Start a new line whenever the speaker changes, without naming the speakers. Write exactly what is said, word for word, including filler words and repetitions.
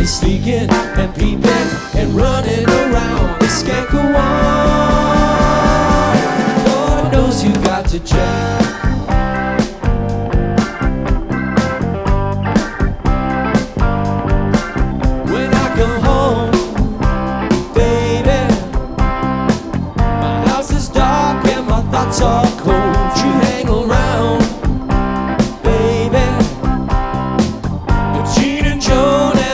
be sneaking and peeping and running around. This can't go on. Lord knows you got to check. When I come home, baby, my house is dark and my thoughts are